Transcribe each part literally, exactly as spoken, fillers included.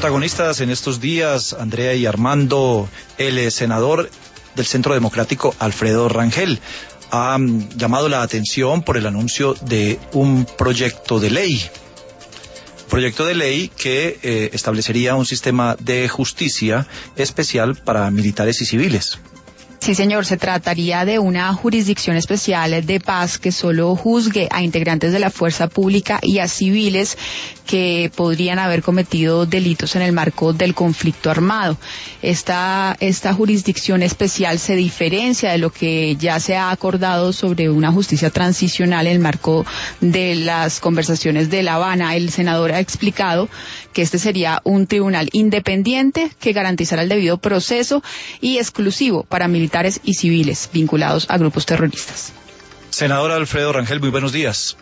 protagonistas en estos días, Andrea y Armando, el senador del Centro Democrático, Alfredo Rangel, ha llamado la atención por el anuncio de un proyecto de ley. Proyecto de ley que eh, establecería un sistema de justicia especial para militares y civiles. Sí, señor, se trataría de una jurisdicción especial de paz que solo juzgue a integrantes de la fuerza pública y a civiles que podrían haber cometido delitos en el marco del conflicto armado. Esta, esta jurisdicción especial se diferencia de lo que ya se ha acordado sobre una justicia transicional en el marco de las conversaciones de La Habana. El senador ha explicado que este sería un tribunal independiente que garantizará el debido proceso y exclusivo para militares y civiles vinculados a grupos terroristas. Senador Alfredo Rangel, muy buenos días.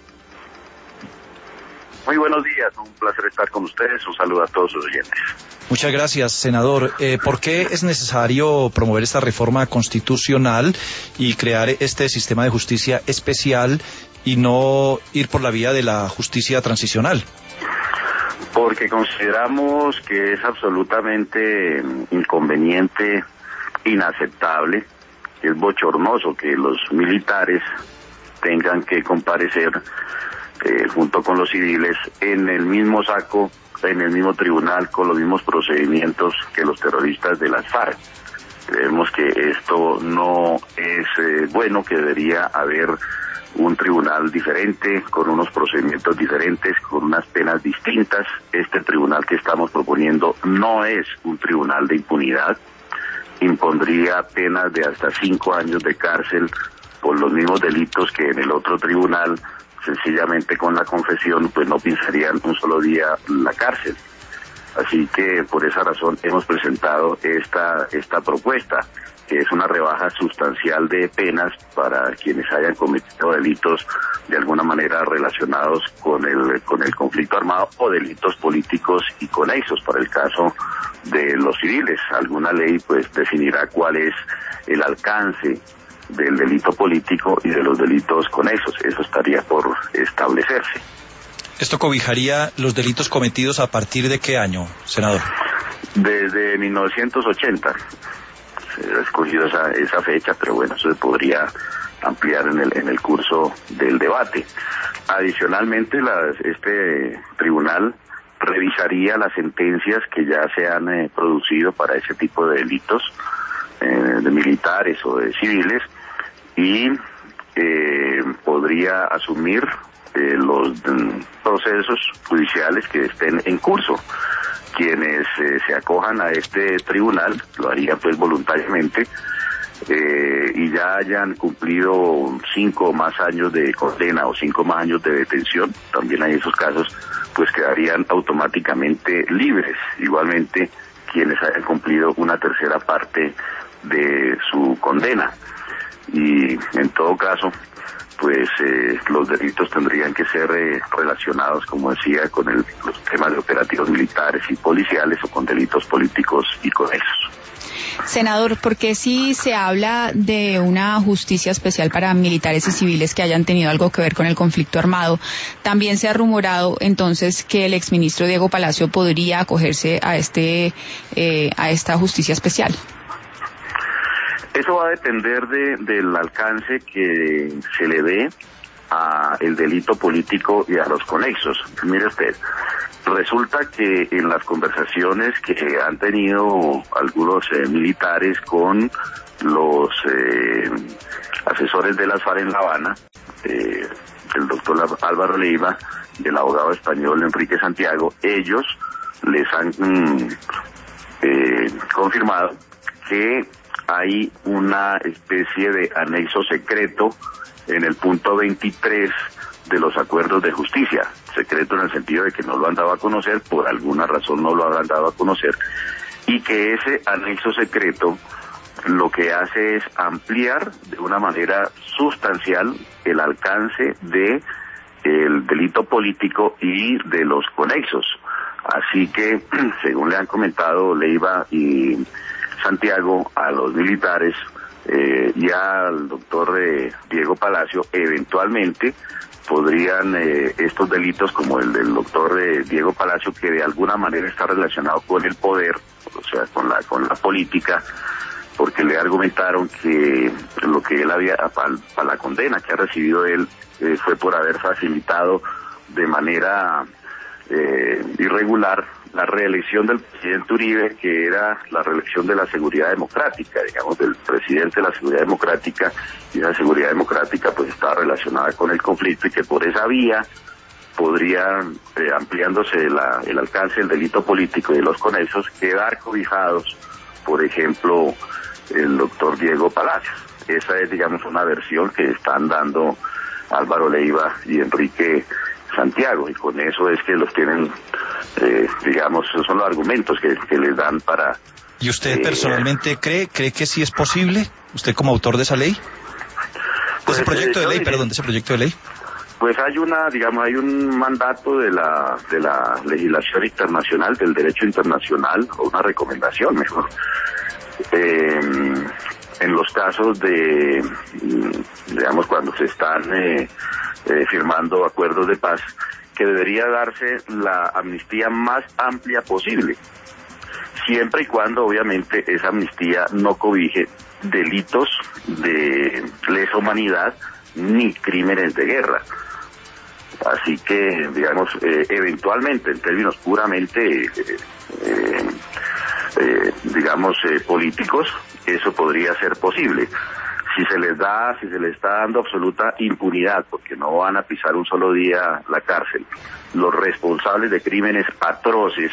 Muy buenos días, un placer estar con ustedes, un saludo a todos sus oyentes. Muchas gracias, senador. Eh, ¿Por qué es necesario promover esta reforma constitucional y crear este sistema de justicia especial y no ir por la vía de la justicia transicional? Porque consideramos que es absolutamente inconveniente, inaceptable, es bochornoso que los militares tengan que comparecer eh, junto con los civiles en el mismo saco, en el mismo tribunal, con los mismos procedimientos que los terroristas de las FARC. Creemos que esto no es eh, bueno, que debería haber un tribunal diferente, con unos procedimientos diferentes, con unas penas distintas. Este tribunal que estamos proponiendo no es un tribunal de impunidad, impondría penas de hasta cinco años de cárcel por los mismos delitos que en el otro tribunal, sencillamente con la confesión, pues no pisarían un solo día la cárcel. Así que por esa razón hemos presentado esta, esta propuesta, que es una rebaja sustancial de penas para quienes hayan cometido delitos de alguna manera relacionados con el con el conflicto armado o delitos políticos y conexos. Para el caso de los civiles, alguna ley pues definirá cuál es el alcance del delito político y de los delitos conexos. Eso estaría por establecerse. ¿Esto cobijaría los delitos cometidos a partir de qué año, senador? Desde mil novecientos ochenta. Se ha escogido esa, esa fecha, pero bueno, eso se podría ampliar en el en el curso del debate. Adicionalmente, las, este tribunal revisaría las sentencias que ya se han eh, producido para ese tipo de delitos, eh, de militares o de civiles, y eh, podría asumir eh, los mm, procesos judiciales que estén en curso. Quienes eh, se acojan a este tribunal lo harían pues voluntariamente eh, y ya hayan cumplido cinco o más años de condena o cinco más años de detención, también hay esos casos, pues quedarían automáticamente libres. Igualmente quienes hayan cumplido una tercera parte de su condena. Y en todo caso, pues eh, los delitos tendrían que ser eh, relacionados, como decía, con el, los temas de operativos militares y policiales o con delitos políticos y conexos. Senador, ¿por qué si se habla de una justicia especial para militares y civiles que hayan tenido algo que ver con el conflicto armado, también se ha rumorado entonces que el exministro Diego Palacio podría acogerse a este eh, a esta justicia especial? Eso va a depender de, del alcance que se le dé a el delito político y a los conexos. Mire usted, resulta que en las conversaciones que han tenido algunos eh, militares con los eh, asesores de las FARC en La Habana, eh, el doctor Álvaro Leiva y el abogado español Enrique Santiago, ellos les han mm, eh, confirmado que hay una especie de anexo secreto en el punto veintitrés de los acuerdos de justicia. Secreto en el sentido de que no lo han dado a conocer, por alguna razón no lo habrán dado a conocer, y que ese anexo secreto lo que hace es ampliar de una manera sustancial el alcance de el delito político y de los conexos. Así que, según le han comentado Leiva y Santiago a los militares, eh, y al doctor eh, Diego Palacio, eventualmente podrían eh, estos delitos como el del doctor eh, Diego Palacio, que de alguna manera está relacionado con el poder, o sea, con la con la política, porque le argumentaron que lo que él había, para pa la condena que ha recibido él, eh, fue por haber facilitado de manera eh, irregular la reelección del presidente Uribe, que era la reelección de la seguridad democrática, digamos, del presidente de la seguridad democrática, y esa seguridad democrática pues estaba relacionada con el conflicto, y que por esa vía podría, eh, ampliándose la, el alcance del delito político y de los conexos, quedar cobijados, por ejemplo, el doctor Diego Palacios. Esa es, digamos, una versión que están dando Álvaro Leiva y Enrique Santiago, y con eso es que los tienen, eh, digamos, esos son los argumentos que, que les dan para... ¿Y usted eh, personalmente cree cree que sí es posible? ¿Usted como autor de esa ley? De pues, ese proyecto eh, de ley, yo, perdón, de ese proyecto de ley. Pues hay una, digamos, hay un mandato de la de la legislación internacional, del derecho internacional, o una recomendación mejor, eh, en los casos de, digamos, cuando se están eh, eh, firmando acuerdos de paz, que debería darse la amnistía más amplia posible, siempre y cuando obviamente esa amnistía no cobije delitos de lesa humanidad ni crímenes de guerra. Así que, digamos, eh, eventualmente, en términos puramente, eh, eh, eh, digamos, eh, políticos, eso podría ser posible. Si se les da, si se les está dando absoluta impunidad, porque no van a pisar un solo día la cárcel, los responsables de crímenes atroces,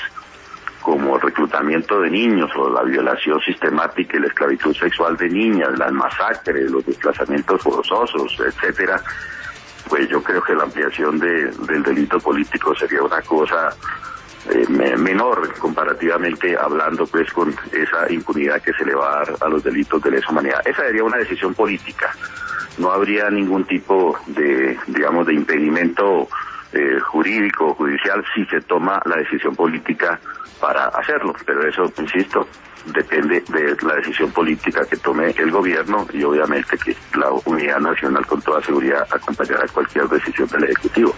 como el reclutamiento de niños o la violación sistemática y la esclavitud sexual de niñas, las masacres, los desplazamientos forzosos, etcétera, pues yo creo que la ampliación de, del delito político sería una cosa eh, me, menor comparativamente, hablando pues con esa impunidad que se le va a dar a los delitos de lesa humanidad. Esa sería una decisión política, no habría ningún tipo de, digamos, de impedimento eh, jurídico o judicial si se toma la decisión política para hacerlo, pero eso, insisto, depende de la decisión política que tome el gobierno, y obviamente que la unidad nacional con toda seguridad acompañará cualquier decisión del Ejecutivo.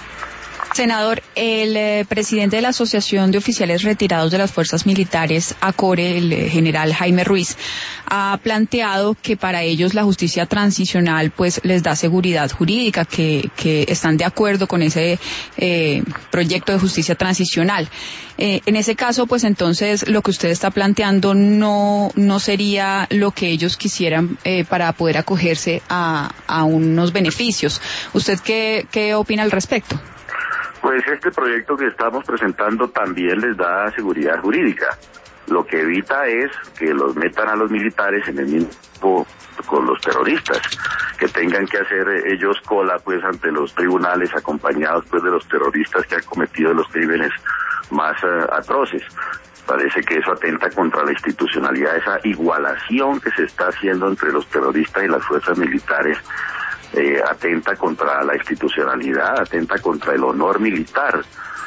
Senador, el eh, presidente de la Asociación de Oficiales Retirados de las Fuerzas Militares, ACORE, el eh, general Jaime Ruiz, ha planteado que para ellos la justicia transicional pues les da seguridad jurídica, que, que están de acuerdo con ese eh, proyecto de justicia transicional. Eh, en ese caso, pues entonces lo que usted está planteando no, no sería lo que ellos quisieran eh, para poder acogerse a, a unos beneficios. ¿Usted qué, qué opina al respecto? Pues este proyecto que estamos presentando también les da seguridad jurídica. Lo que evita es que los metan a los militares en el mismo tiempo con los terroristas, que tengan que hacer ellos cola pues ante los tribunales acompañados pues de los terroristas que han cometido los crímenes más uh, atroces. Parece que eso atenta contra la institucionalidad, esa igualación que se está haciendo entre los terroristas y las fuerzas militares. Eh, atenta contra la institucionalidad, atenta contra el honor militar,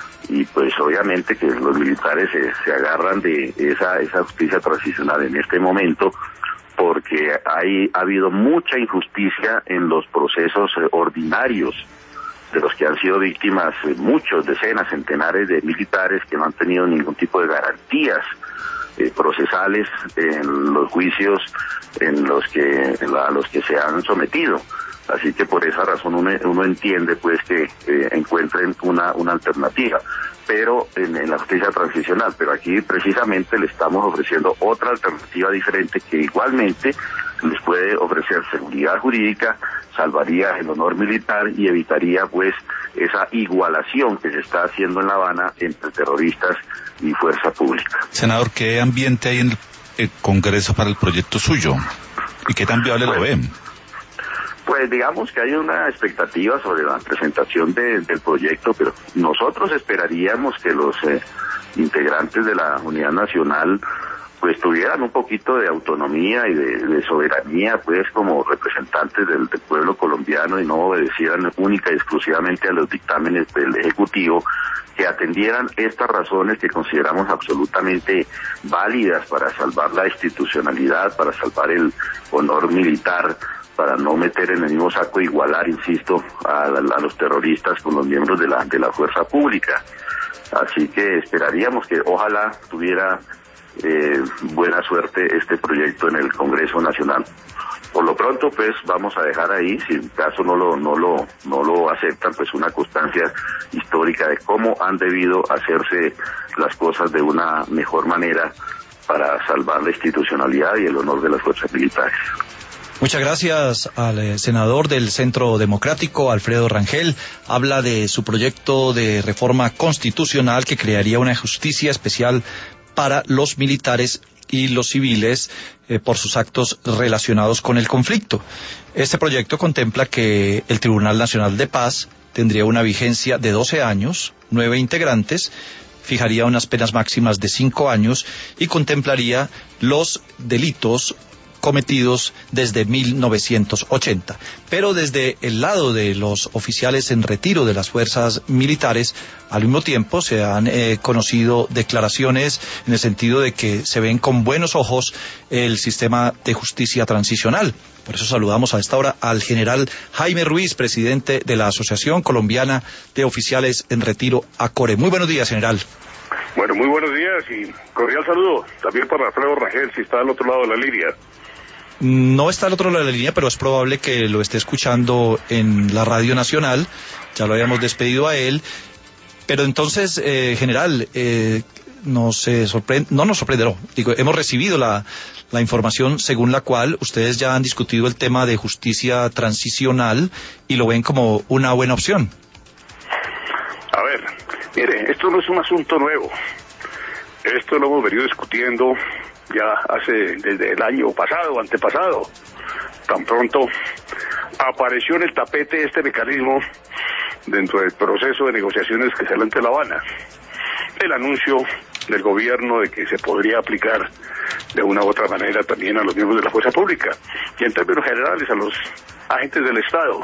y pues obviamente que los militares se, se agarran de esa esa justicia transicional en este momento, porque hay ha habido mucha injusticia en los procesos eh, ordinarios de los que han sido víctimas eh, muchos, decenas, centenares de militares que no han tenido ningún tipo de garantías eh, procesales en los juicios en los que a los que se han sometido. Así que por esa razón uno, uno entiende pues que eh, encuentren una, una alternativa, pero en, en la justicia transicional, pero aquí precisamente le estamos ofreciendo otra alternativa diferente que igualmente les puede ofrecer seguridad jurídica, salvaría el honor militar y evitaría pues esa igualación que se está haciendo en La Habana entre terroristas y fuerza pública. Senador, ¿qué ambiente hay en el Congreso para el proyecto suyo? ¿Y qué tan viable bueno, lo ven? Pues digamos que hay una expectativa sobre la presentación de, del proyecto, pero nosotros esperaríamos que los eh, integrantes de la Unidad Nacional pues tuvieran un poquito de autonomía y de, de soberanía, pues como representantes del, del pueblo colombiano, y no obedecieran única y exclusivamente a los dictámenes del Ejecutivo, que atendieran estas razones que consideramos absolutamente válidas para salvar la institucionalidad, para salvar el honor militar, para no meter en el mismo saco, igualar, insisto, a, a los terroristas con los miembros de la, de la fuerza pública. Así que esperaríamos que ojalá tuviera Eh, buena suerte este proyecto en el Congreso Nacional. Por lo pronto, pues vamos a dejar ahí, si en caso no lo no lo no lo aceptan, pues una constancia histórica de cómo han debido hacerse las cosas de una mejor manera para salvar la institucionalidad y el honor de las fuerzas militares. Muchas gracias al eh, senador del Centro Democrático, Alfredo Rangel. Habla de su proyecto de reforma constitucional que crearía una justicia especial para los militares y los civiles eh, por sus actos relacionados con el conflicto. Este proyecto contempla que el Tribunal Nacional de Paz tendría una vigencia de doce años, nueve integrantes, fijaría unas penas máximas de cinco años y contemplaría los delitos cometidos desde mil novecientos ochenta. Pero desde el lado de los oficiales en retiro de las fuerzas militares, al mismo tiempo se han eh, conocido declaraciones en el sentido de que se ven con buenos ojos el sistema de justicia transicional. Por eso saludamos a esta hora al general Jaime Ruiz, presidente de la Asociación Colombiana de Oficiales en Retiro, ACORE. Muy buenos días, general. Bueno, muy buenos días y cordial saludo también para Alfredo Rangel, si está al otro lado de la línea. No está al otro lado de la línea, pero es probable que lo esté escuchando en la Radio Nacional. Ya lo habíamos despedido a él. Pero entonces, eh, general, eh, nos eh, sorprende, no nos sorprende, no. Digo, hemos recibido la, la información según la cual ustedes ya han discutido el tema de justicia transicional y lo ven como una buena opción. A ver, mire, esto no es un asunto nuevo. Esto lo hemos venido discutiendo ya hace desde el año pasado, antepasado. Tan pronto apareció en el tapete este mecanismo dentro del proceso de negociaciones que se da ante La Habana. El anuncio del gobierno de que se podría aplicar de una u otra manera también a los miembros de la fuerza pública y en términos generales a los agentes del Estado.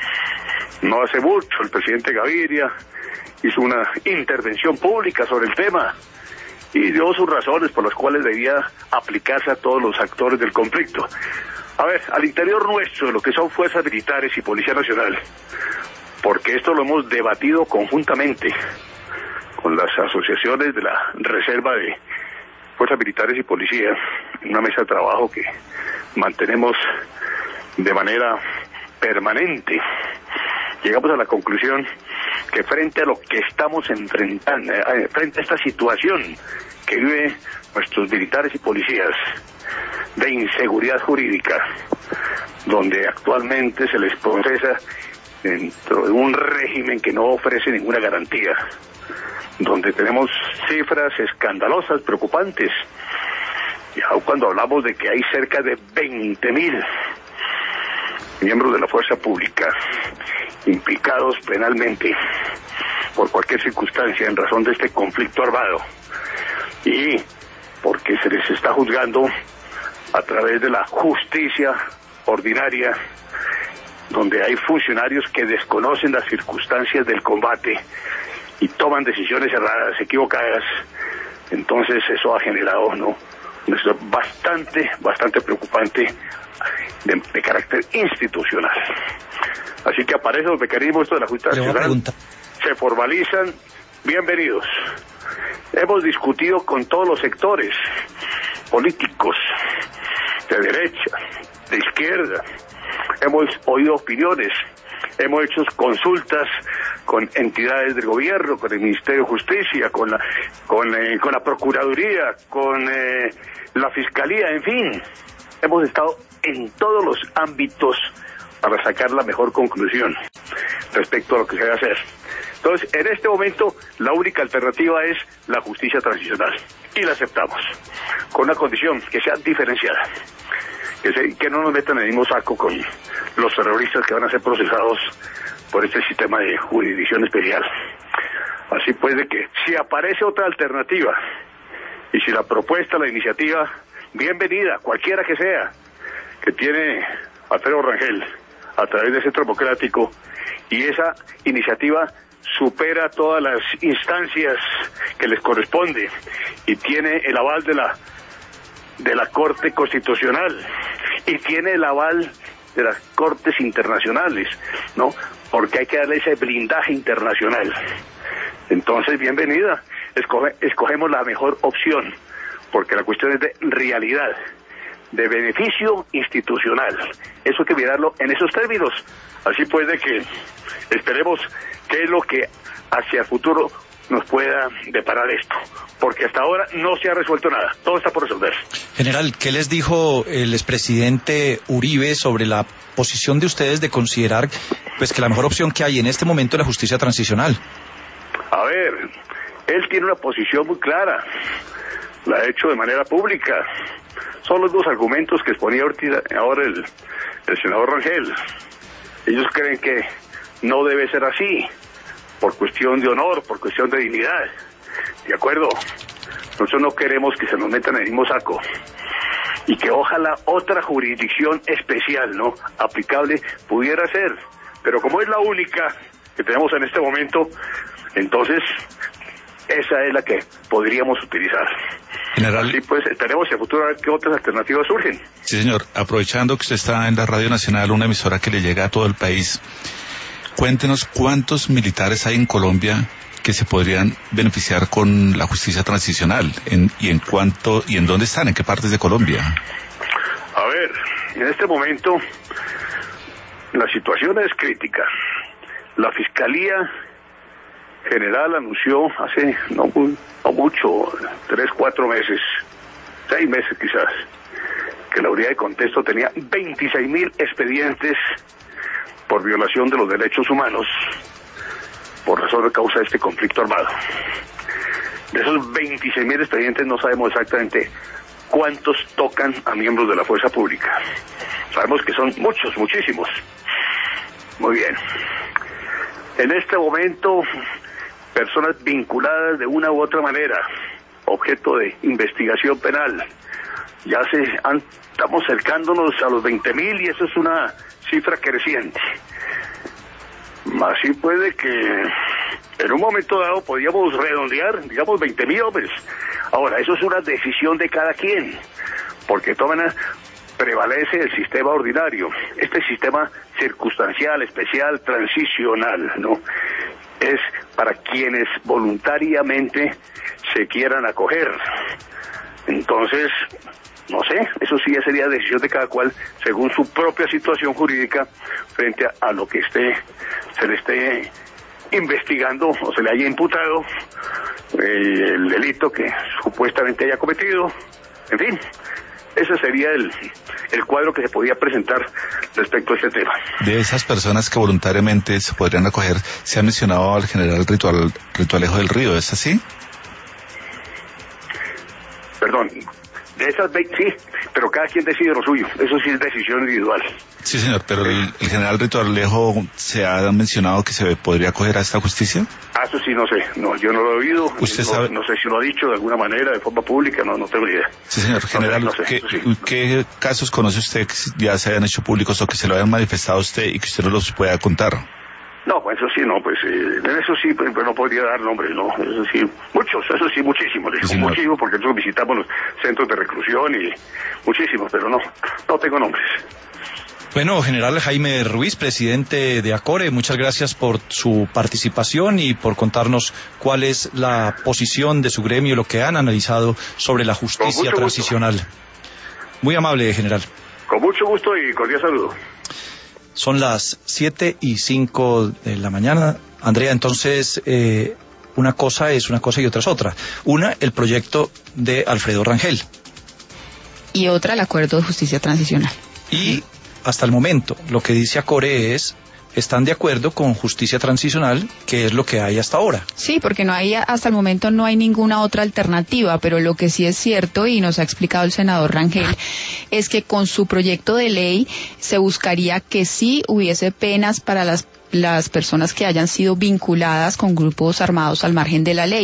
No hace mucho el presidente Gaviria hizo una intervención pública sobre el tema y dio sus razones por las cuales debía aplicarse a todos los actores del conflicto. A ver, al interior nuestro, de lo que son fuerzas militares y Policía Nacional, porque esto lo hemos debatido conjuntamente con las asociaciones de la Reserva de Fuerzas Militares y Policía, una mesa de trabajo que mantenemos de manera permanente. Llegamos a la conclusión que frente a lo que estamos enfrentando, eh, frente a esta situación que viven nuestros militares y policías de inseguridad jurídica, donde actualmente se les procesa dentro de un régimen que no ofrece ninguna garantía, donde tenemos cifras escandalosas, preocupantes, y aun cuando hablamos de que hay cerca de veinte mil miembros de la fuerza pública implicados penalmente por cualquier circunstancia en razón de este conflicto armado y porque se les está juzgando a través de la justicia ordinaria, donde hay funcionarios que desconocen las circunstancias del combate y toman decisiones erradas, equivocadas. Entonces eso ha generado, ¿no?, una situación bastante, bastante preocupante de, de carácter institucional. Así que aparecen los mecanismos de la justicia nacional, se formalizan, bienvenidos. Hemos discutido con todos los sectores políticos, de derecha, de izquierda, hemos oído opiniones, hemos hecho consultas con entidades del gobierno, con el Ministerio de Justicia, con la, con, eh, con la Procuraduría, con eh, la Fiscalía, en fin, hemos estado en todos los ámbitos para sacar la mejor conclusión respecto a lo que se debe hacer. Entonces, en este momento, la única alternativa es la justicia transicional, y la aceptamos, con una condición, que sea diferenciada, que, se, que no nos metan en el mismo saco con los terroristas que van a ser procesados por este sistema de jurisdicción especial. Así pues, de que si aparece otra alternativa Y si la propuesta, la iniciativa, bienvenida, cualquiera que sea, que tiene Alfredo Rangel a través del Centro Democrático, y esa iniciativa supera todas las instancias que les corresponde y tiene el aval de la de la Corte Constitucional y tiene el aval de las cortes internacionales, ¿no? Porque hay que darle ese blindaje internacional. Entonces, bienvenida, escoge, escogemos la mejor opción, porque la cuestión es de realidad, de beneficio institucional. Eso hay que mirarlo en esos términos. Así pues, de que esperemos qué es lo que hacia el futuro nos pueda deparar esto, porque hasta ahora no se ha resuelto nada, todo está por resolver. General, ¿qué les dijo el expresidente Uribe sobre la posición de ustedes de considerar pues que la mejor opción que hay en este momento es la justicia transicional? A ver, él tiene una posición muy clara, la ha hecho de manera pública. Son los dos argumentos que exponía ahora el, el senador Rangel. Ellos creen que no debe ser así, por cuestión de honor, por cuestión de dignidad. ¿De acuerdo? Nosotros no queremos que se nos metan en el mismo saco. Y que ojalá otra jurisdicción especial, ¿no?, aplicable, pudiera ser. Pero como es la única que tenemos en este momento, entonces esa es la que podríamos utilizar. General. Así pues, esperemos en el futuro a ver qué otras alternativas surgen. Sí, señor. Aprovechando que usted está en la Radio Nacional, una emisora que le llega a todo el país, cuéntenos cuántos militares hay en Colombia que se podrían beneficiar con la justicia transicional, en, y en cuánto, y en dónde están, en qué partes de Colombia. A ver, en este momento la situación es crítica. La Fiscalía General anunció hace no, no mucho, tres, cuatro meses, seis meses quizás, que la unidad de contexto tenía veintiséis mil expedientes por violación de los derechos humanos por razón de causa de este conflicto armado. De esos veintiséis mil expedientes no sabemos exactamente cuántos tocan a miembros de la fuerza pública. Sabemos que son muchos, muchísimos. Muy bien. En este momento, personas vinculadas de una u otra manera, objeto de investigación penal, ya se han, estamos acercándonos a los veinte mil y eso es una cifra creciente. Así puede que en un momento dado podíamos redondear, digamos, veinte mil hombres. Ahora, eso es una decisión de cada quien, porque de todas maneras prevalece el sistema ordinario, este sistema circunstancial, especial, transicional, ¿no? Es para quienes voluntariamente se quieran acoger. Entonces, no sé, eso sí ya sería decisión de cada cual según su propia situación jurídica frente a, a lo que esté se le esté investigando o se le haya imputado, eh, el delito que supuestamente haya cometido. En fin, ese sería el, el cuadro que se podía presentar respecto a este tema. De esas personas que voluntariamente se podrían acoger, se ha mencionado al general Ritual, Ritualejo del Río, ¿es así? Perdón, de esas veinte, sí, pero cada quien decide lo suyo, eso sí es decisión individual. Sí, señor, pero el, el general Ritualejo se ha mencionado que se podría acoger a esta justicia. Ah, eso sí, no sé, no, yo no lo he oído. ¿Usted no, sabe? No sé si lo ha dicho de alguna manera, de forma pública, no, no tengo ni idea. Sí, señor, general, no sé, no sé, ¿qué, sí. ¿qué casos conoce usted que ya se hayan hecho públicos o que se lo hayan manifestado a usted y que usted no los pueda contar? No, pues eso sí, no, pues eh, en eso sí, pues, no podría dar nombres, no, eso sí, muchos, eso sí, muchísimos, Sí, muchísimos, porque nosotros visitamos los centros de reclusión y muchísimos, pero no, no tengo nombres. Bueno, general Jaime Ruiz, presidente de ACORE, muchas gracias por su participación y por contarnos cuál es la posición de su gremio, lo que han analizado sobre la justicia transicional. Gusto. Muy amable, general. Con mucho gusto y cordial saludo. Son las siete y cinco de la mañana. Andrea, entonces, eh, una cosa es una cosa y otra es otra. Una, el proyecto de Alfredo Rangel. Y otra, el acuerdo de justicia transicional. Y hasta el momento, lo que dice ACORE es, están de acuerdo con justicia transicional, que es lo que hay hasta ahora. Sí, porque no hay, hasta el momento no hay ninguna otra alternativa, pero lo que sí es cierto, y nos ha explicado el senador Rangel, es que con su proyecto de ley se buscaría que sí hubiese penas para las, las personas que hayan sido vinculadas con grupos armados al margen de la ley.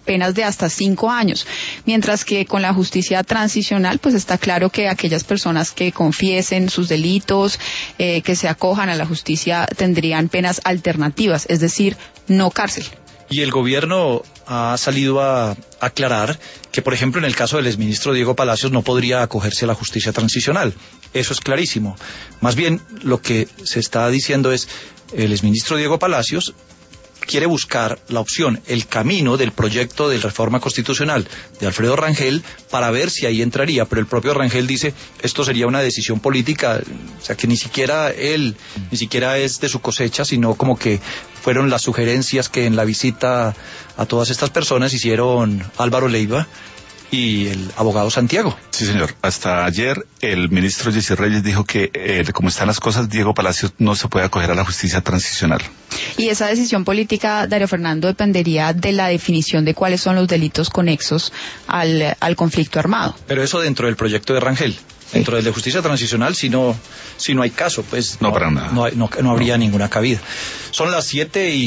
penas de hasta cinco años, mientras que con la justicia transicional pues está claro que aquellas personas que confiesen sus delitos, eh, que se acojan a la justicia tendrían penas alternativas, es decir, no cárcel. Y el gobierno ha salido a aclarar que, por ejemplo, en el caso del exministro Diego Palacios no podría acogerse a la justicia transicional. Eso es clarísimo. Más bien, lo que se está diciendo es, el exministro Diego Palacios quiere buscar la opción, el camino del proyecto de reforma constitucional de Alfredo Rangel para ver si ahí entraría, pero el propio Rangel dice esto sería una decisión política, o sea que ni siquiera él, ni siquiera es de su cosecha, sino como que fueron las sugerencias que en la visita a todas estas personas hicieron Álvaro Leiva y el abogado Santiago. Sí, señor. Hasta ayer el ministro Jessy Reyes dijo que, eh, como están las cosas, Diego Palacios no se puede acoger a la justicia transicional. Y esa decisión política, Darío Fernando, dependería de la definición de cuáles son los delitos conexos al, al conflicto armado. Pero eso dentro del proyecto de Rangel. Sí. Dentro del de justicia transicional, si no, si no hay caso, pues no, no, para nada. no, no, no habría no. ninguna cabida. Son las siete y